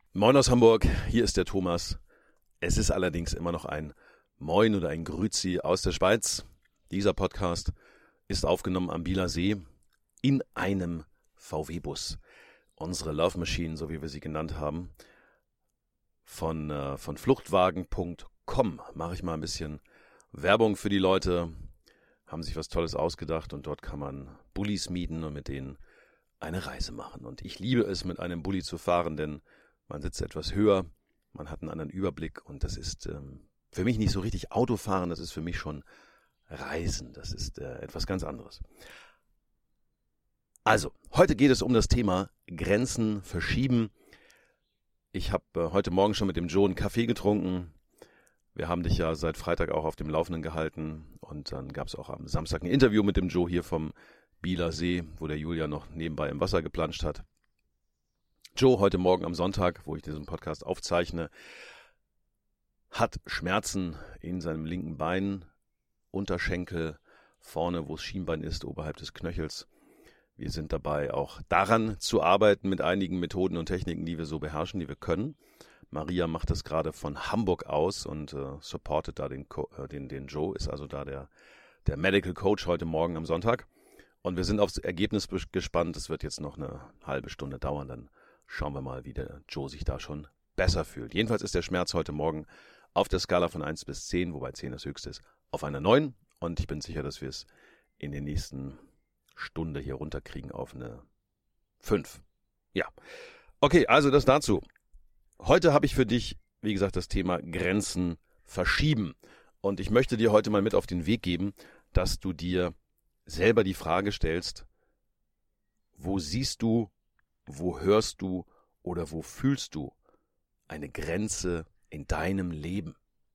Moin aus Hamburg, hier ist der Thomas. Es ist allerdings immer noch ein Moin oder ein Grüezi aus der Schweiz. Dieser Podcast ist aufgenommen am Bieler See in einem VW-Bus. Unsere Love Machine, so wie wir sie genannt haben, von Fluchtwagen.com mache ich mal ein bisschen Werbung für die Leute. Haben sich was Tolles ausgedacht und dort kann man Bullis mieten und mit denen eine Reise machen. Und ich liebe es, mit einem Bulli zu fahren, denn man sitzt etwas höher, man hat einen anderen Überblick und das ist für mich nicht so richtig Autofahren, das ist für mich schon Reisen, das ist etwas ganz anderes. Also, heute geht es um das Thema Grenzen verschieben. Ich habe heute Morgen schon mit dem Joe einen Kaffee getrunken. Wir haben dich ja seit Freitag auch auf dem Laufenden gehalten und dann gab es auch am Samstag ein Interview mit dem Joe hier vom Bieler See, wo der Julian noch nebenbei im Wasser geplanscht hat. Joe heute Morgen am Sonntag, wo ich diesen Podcast aufzeichne, hat Schmerzen in seinem linken Bein, Unterschenkel, vorne, wo das Schienbein ist, oberhalb des Knöchels. Wir sind dabei, auch daran zu arbeiten mit einigen Methoden und Techniken, die wir so beherrschen, die wir können. Maria macht das gerade von Hamburg aus und supportet da den Joe, ist also da der Medical Coach heute Morgen am Sonntag. Und wir sind aufs Ergebnis gespannt. Es wird jetzt noch eine halbe Stunde dauern, dann schauen wir mal, wie der Joe sich da schon besser fühlt. Jedenfalls ist der Schmerz heute Morgen auf der Skala von 1 bis 10, wobei 10 das höchste ist, auf einer 9. Und ich bin sicher, dass wir es in der nächsten Stunde hier runterkriegen auf eine 5. Ja, okay, also das dazu. Heute habe ich für dich, wie gesagt, das Thema Grenzen verschieben. Und ich möchte dir heute mal mit auf den Weg geben, dass du dir selber die Frage stellst, wo siehst du, wo hörst du oder wo fühlst du eine Grenze in deinem Leben?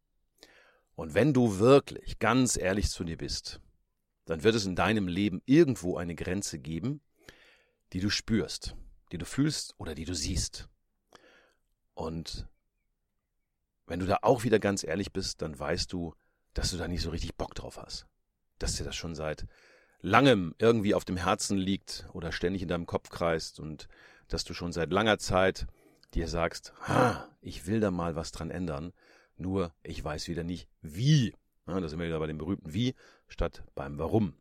Und wenn du wirklich ganz ehrlich zu dir bist, dann wird es in deinem Leben irgendwo eine Grenze geben, die du spürst, die du fühlst oder die du siehst. Und wenn du da auch wieder ganz ehrlich bist, dann weißt du, dass du da nicht so richtig Bock drauf hast. Dass dir das schon seit langem irgendwie auf dem Herzen liegt oder ständig in deinem Kopf kreist und dass du schon seit langer Zeit dir sagst, ich will da mal was dran ändern, nur ich weiß wieder nicht wie. Ja, da sind wir wieder bei dem berühmten Wie statt beim Warum.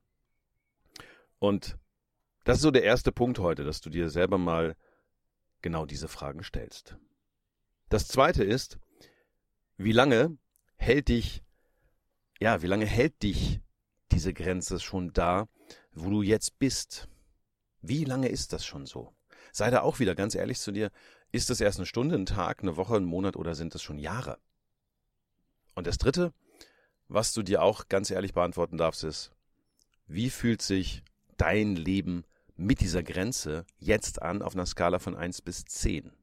Und das ist so der erste Punkt heute, dass du dir selber mal genau diese Fragen stellst. Das zweite ist, wie lange hält dich diese Grenze schon da, wo du jetzt bist? Wie lange ist das schon so? Sei da auch wieder ganz ehrlich zu dir, ist das erst eine Stunde, ein Tag, eine Woche, ein Monat oder sind das schon Jahre? Und das dritte, was du dir auch ganz ehrlich beantworten darfst, ist, wie fühlt sich dein Leben mit dieser Grenze jetzt an auf einer Skala von 1 bis 10?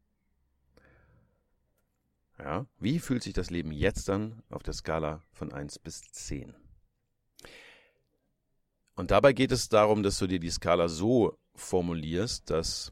Ja, wie fühlt sich das Leben jetzt an auf der Skala von 1 bis 10? Und dabei geht es darum, dass du dir die Skala so formulierst, dass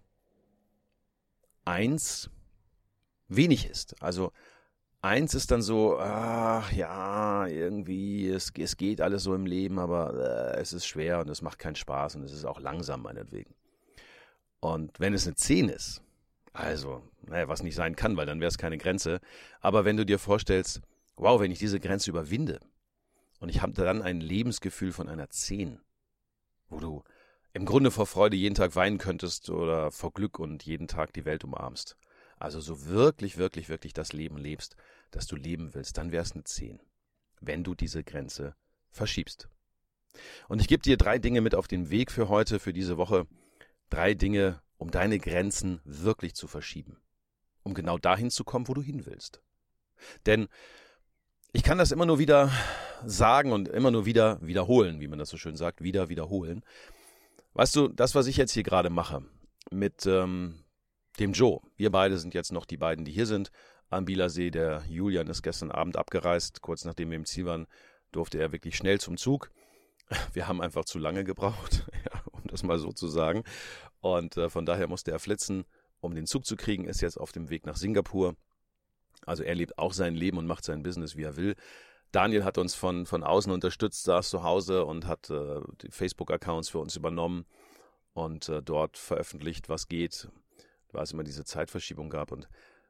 1 wenig ist. Also 1 ist dann so, irgendwie, es geht alles so im Leben, aber es ist schwer und es macht keinen Spaß und es ist auch langsam meinetwegen. Und wenn es eine 10 ist, also, was nicht sein kann, weil dann wäre es keine Grenze, aber wenn du dir vorstellst, wow, wenn ich diese Grenze überwinde und ich habe dann ein Lebensgefühl von einer 10, wo du im Grunde vor Freude jeden Tag weinen könntest oder vor Glück und jeden Tag die Welt umarmst. Also so wirklich, wirklich, wirklich das Leben lebst, das du leben willst, dann wäre es eine 10, wenn du diese Grenze verschiebst. Und ich gebe dir 3 Dinge mit auf den Weg für heute, für diese Woche. 3 Dinge, um deine Grenzen wirklich zu verschieben. Um genau dahin zu kommen, wo du hin willst. Denn ich kann das immer nur wieder sagen und immer nur wieder wiederholen, wie man das so schön sagt, wiederholen. Weißt du, das, was ich jetzt hier gerade mache mit dem Joe, wir beide sind jetzt noch die beiden, die hier sind, am Bieler See. Der Julian ist gestern Abend abgereist, kurz nachdem wir im Ziel waren, durfte er wirklich schnell zum Zug. Wir haben einfach zu lange gebraucht, ja, um das mal so zu sagen. Und von daher musste er flitzen, um den Zug zu kriegen, ist jetzt auf dem Weg nach Singapur. Also er lebt auch sein Leben und macht sein Business, wie er will. Daniel hat uns von außen unterstützt, saß zu Hause und hat die Facebook-Accounts für uns übernommen und dort veröffentlicht, was geht, weil es immer diese Zeitverschiebung gab. Und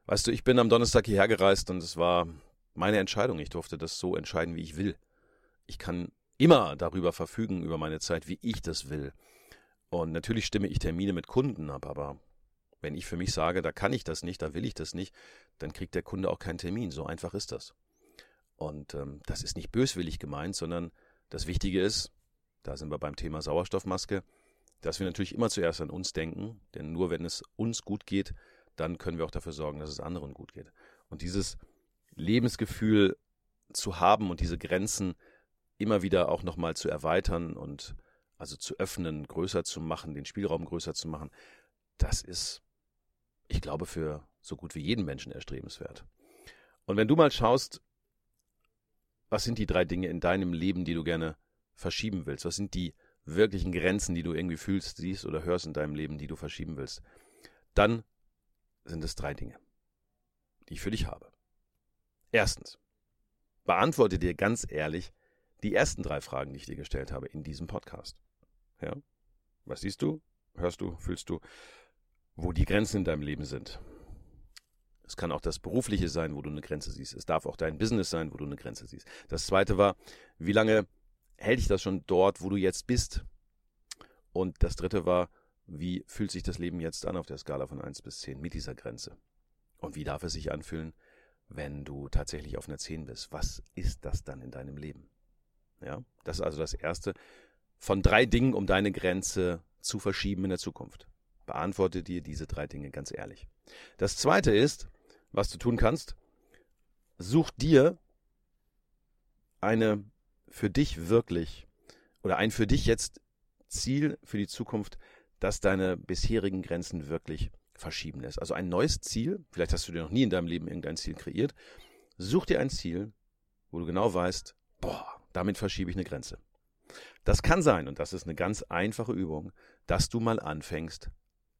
Weißt du, ich bin am Donnerstag hierher gereist und es war meine Entscheidung. Ich durfte das so entscheiden, wie ich will. Ich kann immer darüber verfügen, über meine Zeit, wie ich das will. Und natürlich stimme ich Termine mit Kunden ab, aber wenn ich für mich sage, da kann ich das nicht, da will ich das nicht, dann kriegt der Kunde auch keinen Termin. So einfach ist das. Und das ist nicht böswillig gemeint, sondern das Wichtige ist, da sind wir beim Thema Sauerstoffmaske, dass wir natürlich immer zuerst an uns denken, denn nur wenn es uns gut geht, dann können wir auch dafür sorgen, dass es anderen gut geht. Und dieses Lebensgefühl zu haben und diese Grenzen immer wieder auch nochmal zu erweitern und also zu öffnen, größer zu machen, den Spielraum größer zu machen, das ist, ich glaube, für so gut wie jeden Menschen erstrebenswert. Und wenn du mal schaust, was sind die 3 Dinge in deinem Leben, die du gerne verschieben willst? Was sind die wirklichen Grenzen, die du irgendwie fühlst, siehst oder hörst in deinem Leben, die du verschieben willst? Dann sind es 3 Dinge, die ich für dich habe. Erstens, beantworte dir ganz ehrlich die ersten 3 Fragen, die ich dir gestellt habe in diesem Podcast. Ja? Was siehst du, hörst du, fühlst du, wo die Grenzen in deinem Leben sind? Es kann auch das Berufliche sein, wo du eine Grenze siehst. Es darf auch dein Business sein, wo du eine Grenze siehst. Das Zweite war, wie lange hält dich das schon dort, wo du jetzt bist? Und das Dritte war, wie fühlt sich das Leben jetzt an auf der Skala von 1 bis 10 mit dieser Grenze? Und wie darf es sich anfühlen, wenn du tatsächlich auf einer 10 bist? Was ist das dann in deinem Leben? Ja, das ist also das Erste von 3 Dingen, um deine Grenze zu verschieben in der Zukunft. Beantworte dir diese 3 Dinge ganz ehrlich. Das Zweite ist, was du tun kannst, such dir eine für dich wirklich oder ein für dich jetzt Ziel für die Zukunft, das deine bisherigen Grenzen wirklich verschieben lässt. Also ein neues Ziel, vielleicht hast du dir noch nie in deinem Leben irgendein Ziel kreiert, such dir ein Ziel, wo du genau weißt, damit verschiebe ich eine Grenze. Das kann sein, und das ist eine ganz einfache Übung, dass du mal anfängst,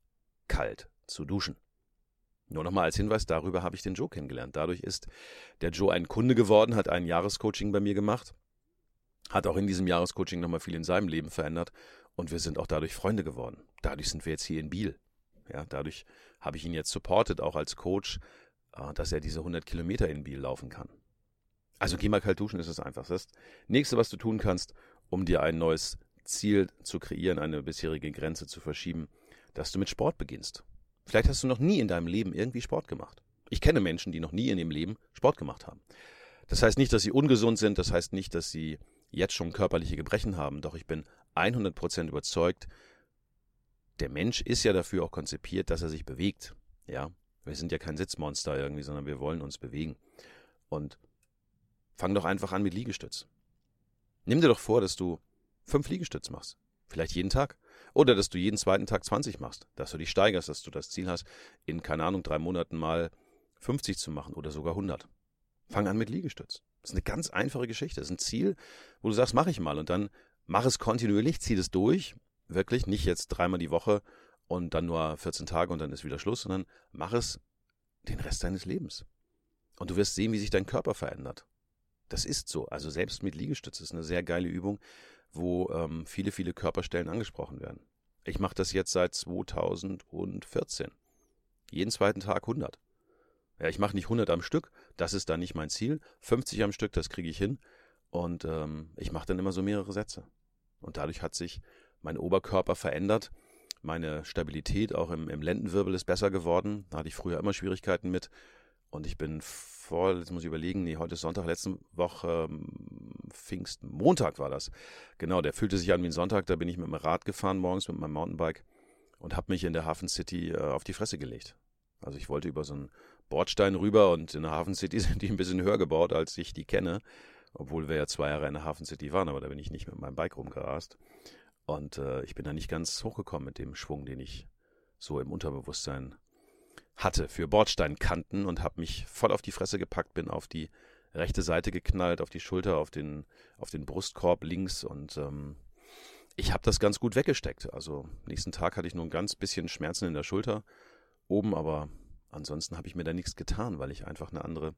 kalt zu duschen. Nur nochmal als Hinweis, darüber habe ich den Joe kennengelernt. Dadurch ist der Joe ein Kunde geworden, hat ein Jahrescoaching bei mir gemacht, hat auch in diesem Jahrescoaching nochmal viel in seinem Leben verändert und wir sind auch dadurch Freunde geworden. Dadurch sind wir jetzt hier in Biel. Ja, dadurch habe ich ihn jetzt supportet, auch als Coach, dass er diese 100 Kilometer in Biel laufen kann. Also geh mal kalt duschen, ist das einfach. Das Nächste, was du tun kannst, um dir ein neues Ziel zu kreieren, eine bisherige Grenze zu verschieben, dass du mit Sport beginnst. Vielleicht hast du noch nie in deinem Leben irgendwie Sport gemacht. Ich kenne Menschen, die noch nie in ihrem Leben Sport gemacht haben. Das heißt nicht, dass sie ungesund sind, das heißt nicht, dass sie jetzt schon körperliche Gebrechen haben, doch ich bin 100% überzeugt, der Mensch ist ja dafür auch konzipiert, dass er sich bewegt. Ja, wir sind ja kein Sitzmonster irgendwie, sondern wir wollen uns bewegen. Und fang doch einfach an mit Liegestütz. Nimm dir doch vor, dass du 5 Liegestütz machst. Vielleicht jeden Tag. Oder dass du jeden zweiten Tag 20 machst. Dass du dich steigerst, dass du das Ziel hast, in, keine Ahnung, 3 Monaten mal 50 zu machen oder sogar 100. Fang an mit Liegestütz. Das ist eine ganz einfache Geschichte. Das ist ein Ziel, wo du sagst, mach ich mal. Und dann mach es kontinuierlich, zieh es durch. Wirklich, nicht jetzt 3-mal die Woche und dann nur 14 Tage und dann ist wieder Schluss, sondern mach es den Rest deines Lebens. Und du wirst sehen, wie sich dein Körper verändert. Das ist so. Also selbst mit Liegestütz ist eine sehr geile Übung, wo viele, viele Körperstellen angesprochen werden. Ich mache das jetzt seit 2014. Jeden zweiten Tag 100. Ja, ich mache nicht 100 am Stück, das ist dann nicht mein Ziel. 50 am Stück, das kriege ich hin. Und ich mache dann immer so mehrere Sätze. Und dadurch hat sich mein Oberkörper verändert. Meine Stabilität auch im Lendenwirbel ist besser geworden. Da hatte ich früher immer Schwierigkeiten mit. Und ich bin jetzt muss ich überlegen, heute ist Sonntag, letzte Woche, Montag war das. Genau, der fühlte sich an wie ein Sonntag, da bin ich mit dem Rad gefahren morgens mit meinem Mountainbike und habe mich in der Hafen City auf die Fresse gelegt. Also ich wollte über so einen Bordstein rüber und in der Hafen City sind die ein bisschen höher gebaut, als ich die kenne. Obwohl wir ja 2 Jahre in der Hafen City waren, aber da bin ich nicht mit meinem Bike rumgerast. Und ich bin da nicht ganz hochgekommen mit dem Schwung, den ich so im Unterbewusstsein hatte für Bordsteinkanten und habe mich voll auf die Fresse gepackt, bin auf die rechte Seite geknallt, auf die Schulter, auf den Brustkorb links und ich habe das ganz gut weggesteckt. Also nächsten Tag hatte ich nur ein ganz bisschen Schmerzen in der Schulter oben, aber ansonsten habe ich mir da nichts getan, weil ich einfach eine andere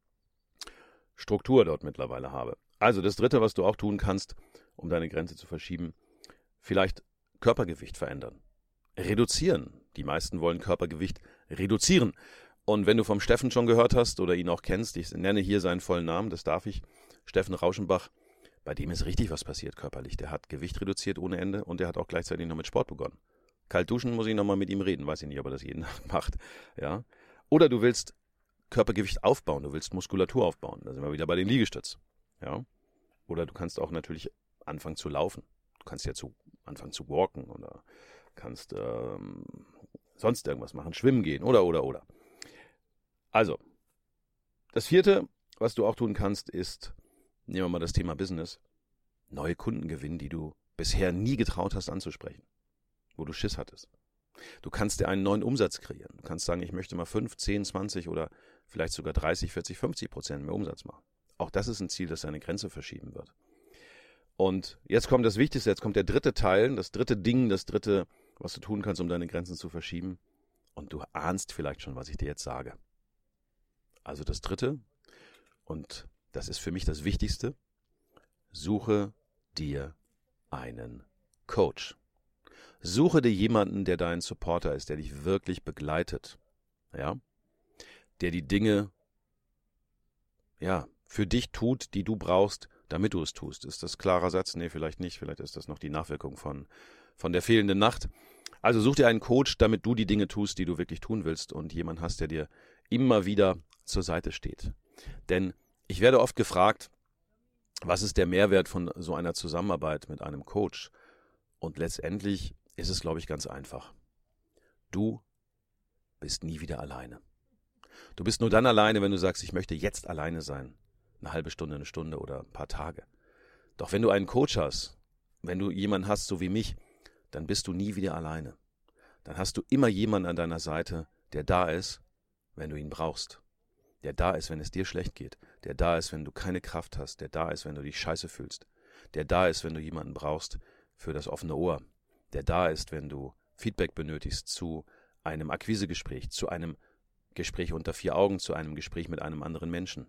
Struktur dort mittlerweile habe. Also das Dritte, was du auch tun kannst, um deine Grenze zu verschieben, vielleicht Körpergewicht verändern. Reduzieren. Die meisten wollen Körpergewicht reduzieren. Und wenn du vom Steffen schon gehört hast oder ihn auch kennst, ich nenne hier seinen vollen Namen, das darf ich, Steffen Rauschenbach, bei dem ist richtig was passiert körperlich. Der hat Gewicht reduziert ohne Ende und der hat auch gleichzeitig noch mit Sport begonnen. Kalt duschen muss ich nochmal mit ihm reden, weiß ich nicht, ob er das jeden Tag macht. Ja? Oder du willst Körpergewicht aufbauen, du willst Muskulatur aufbauen, da sind wir wieder bei den Liegestütz. Ja? Oder du kannst auch natürlich anfangen zu laufen. Du kannst ja anfangen zu walken oder kannst sonst irgendwas machen, schwimmen gehen oder. Also, das vierte, was du auch tun kannst, ist, nehmen wir mal das Thema Business, neue Kunden gewinnen, die du bisher nie getraut hast anzusprechen, wo du Schiss hattest. Du kannst dir einen neuen Umsatz kreieren. Du kannst sagen, ich möchte mal 5, 10, 20 oder vielleicht sogar 30, 40, 50% mehr Umsatz machen. Auch das ist ein Ziel, das deine Grenze verschieben wird. Und jetzt kommt das Wichtigste, jetzt kommt der dritte Teil, das dritte Ding, das dritte, was du tun kannst, um deine Grenzen zu verschieben. Und du ahnst vielleicht schon, was ich dir jetzt sage. Also das dritte, und das ist für mich das Wichtigste, suche dir einen Coach. Suche dir jemanden, der dein Supporter ist, der dich wirklich begleitet, ja, der die Dinge, ja, für dich tut, die du brauchst, damit du es tust. Ist das klarer Satz? Nee, vielleicht nicht. Vielleicht ist das noch die Nachwirkung von der fehlenden Nacht. Also such dir einen Coach, damit du die Dinge tust, die du wirklich tun willst und jemand hast, der dir immer wieder zur Seite steht. Denn ich werde oft gefragt, was ist der Mehrwert von so einer Zusammenarbeit mit einem Coach? Und letztendlich ist es, glaube ich, ganz einfach. Du bist nie wieder alleine. Du bist nur dann alleine, wenn du sagst, ich möchte jetzt alleine sein. Eine halbe Stunde, eine Stunde oder ein paar Tage. Doch wenn du einen Coach hast, wenn du jemanden hast, so wie mich, dann bist du nie wieder alleine. Dann hast du immer jemanden an deiner Seite, der da ist, wenn du ihn brauchst. Der da ist, wenn es dir schlecht geht. Der da ist, wenn du keine Kraft hast. Der da ist, wenn du dich scheiße fühlst. Der da ist, wenn du jemanden brauchst für das offene Ohr. Der da ist, wenn du Feedback benötigst zu einem Akquisegespräch, zu einem Gespräch unter 4 Augen, zu einem Gespräch mit einem anderen Menschen.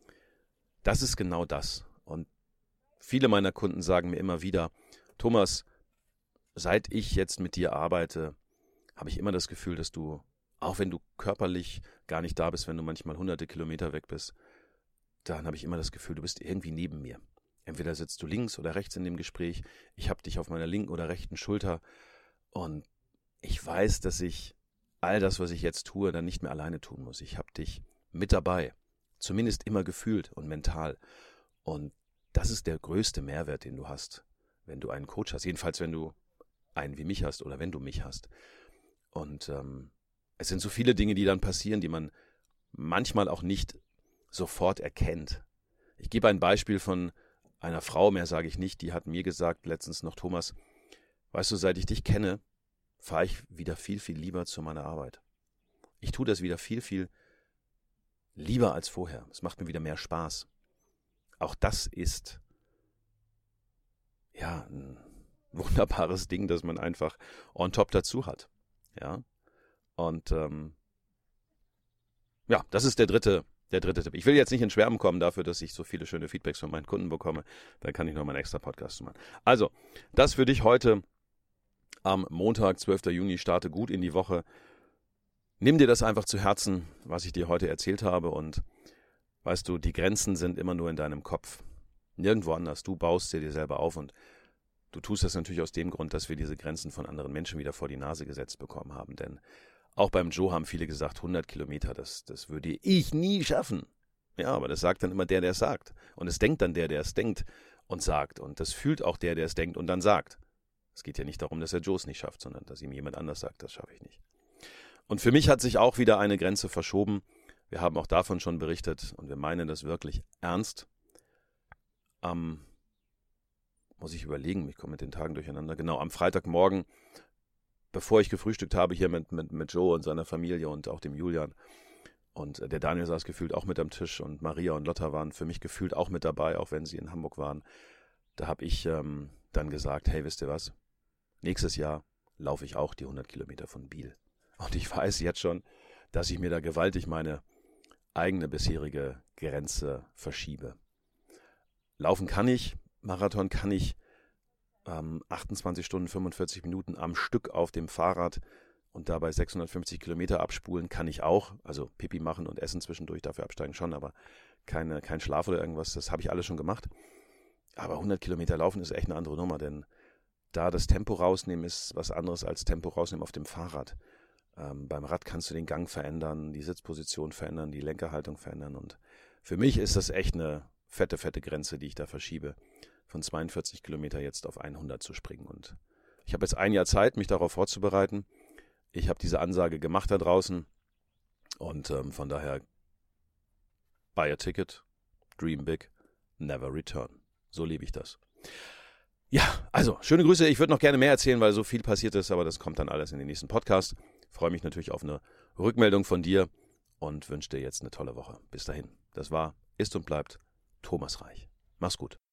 Das ist genau das. Und viele meiner Kunden sagen mir immer wieder, Thomas, seit ich jetzt mit dir arbeite, habe ich immer das Gefühl, dass du, auch wenn du körperlich gar nicht da bist, wenn du manchmal hunderte Kilometer weg bist, dann habe ich immer das Gefühl, du bist irgendwie neben mir. Entweder sitzt du links oder rechts in dem Gespräch, ich habe dich auf meiner linken oder rechten Schulter und ich weiß, dass ich all das, was ich jetzt tue, dann nicht mehr alleine tun muss. Ich habe dich mit dabei, zumindest immer gefühlt und mental. Und das ist der größte Mehrwert, den du hast, wenn du einen Coach hast. Jedenfalls, wenn du einen wie mich hast oder wenn du mich hast. Und es sind so viele Dinge, die dann passieren, die man manchmal auch nicht sofort erkennt. Ich gebe ein Beispiel von einer Frau, mehr sage ich nicht, die hat mir gesagt letztens noch, Thomas, weißt du, seit ich dich kenne, fahre ich wieder viel, viel lieber zu meiner Arbeit. Ich tue das wieder viel, viel lieber als vorher. Es macht mir wieder mehr Spaß. Auch das ist ja ein wunderbares Ding, das man einfach on top dazu hat. Ja. Und ja, das ist der dritte Tipp. Ich will jetzt nicht in Schwärmen kommen dafür, dass ich so viele schöne Feedbacks von meinen Kunden bekomme. Da kann ich noch mal einen extra Podcast machen. Also, das für dich heute am Montag, 12. Juni. Starte gut in die Woche. Nimm dir das einfach zu Herzen, was ich dir heute erzählt habe. Und weißt du, die Grenzen sind immer nur in deinem Kopf. Nirgendwo anders. Du baust sie dir selber auf und du tust das natürlich aus dem Grund, dass wir diese Grenzen von anderen Menschen wieder vor die Nase gesetzt bekommen haben. Denn auch beim Joe haben viele gesagt, 100 Kilometer, das würde ich nie schaffen. Ja, aber das sagt dann immer der es sagt. Und es denkt dann der es denkt und sagt. Und das fühlt auch der es denkt und dann sagt. Es geht ja nicht darum, dass er Joe es nicht schafft, sondern dass ihm jemand anders sagt, das schaffe ich nicht. Und für mich hat sich auch wieder eine Grenze verschoben. Wir haben auch davon schon berichtet und wir meinen das wirklich ernst. Muss ich überlegen, ich komme mit den Tagen durcheinander. Genau, am Freitagmorgen, bevor ich gefrühstückt habe hier mit Joe und seiner Familie und auch dem Julian. Und der Daniel saß gefühlt auch mit am Tisch und Maria und Lotta waren für mich gefühlt auch mit dabei, auch wenn sie in Hamburg waren. Da habe ich dann gesagt, hey, wisst ihr was? Nächstes Jahr laufe ich auch die 100 Kilometer von Biel. Und ich weiß jetzt schon, dass ich mir da gewaltig meine eigene bisherige Grenze verschiebe. Laufen kann ich, Marathon kann ich 28 Stunden, 45 Minuten am Stück auf dem Fahrrad und dabei 650 Kilometer abspulen kann ich auch. Also Pipi machen und essen zwischendurch, dafür absteigen schon, aber kein Schlaf oder irgendwas, das habe ich alles schon gemacht. Aber 100 Kilometer laufen ist echt eine andere Nummer, denn da das Tempo rausnehmen ist was anderes als Tempo rausnehmen auf dem Fahrrad. Beim Rad kannst du den Gang verändern, die Sitzposition verändern, die Lenkerhaltung verändern. Und für mich ist das echt eine fette Grenze, die ich da verschiebe, von 42 Kilometer jetzt auf 100 zu springen. Und ich habe jetzt ein Jahr Zeit, mich darauf vorzubereiten. Ich habe diese Ansage gemacht da draußen und von daher buy a ticket, dream big, never return. So liebe ich das. Ja, also schöne Grüße. Ich würde noch gerne mehr erzählen, weil so viel passiert ist, aber das kommt dann alles in den nächsten Podcast. Freue mich natürlich auf eine Rückmeldung von dir und wünsche dir jetzt eine tolle Woche. Bis dahin. Das war, ist und bleibt Thomas Reich. Mach's gut.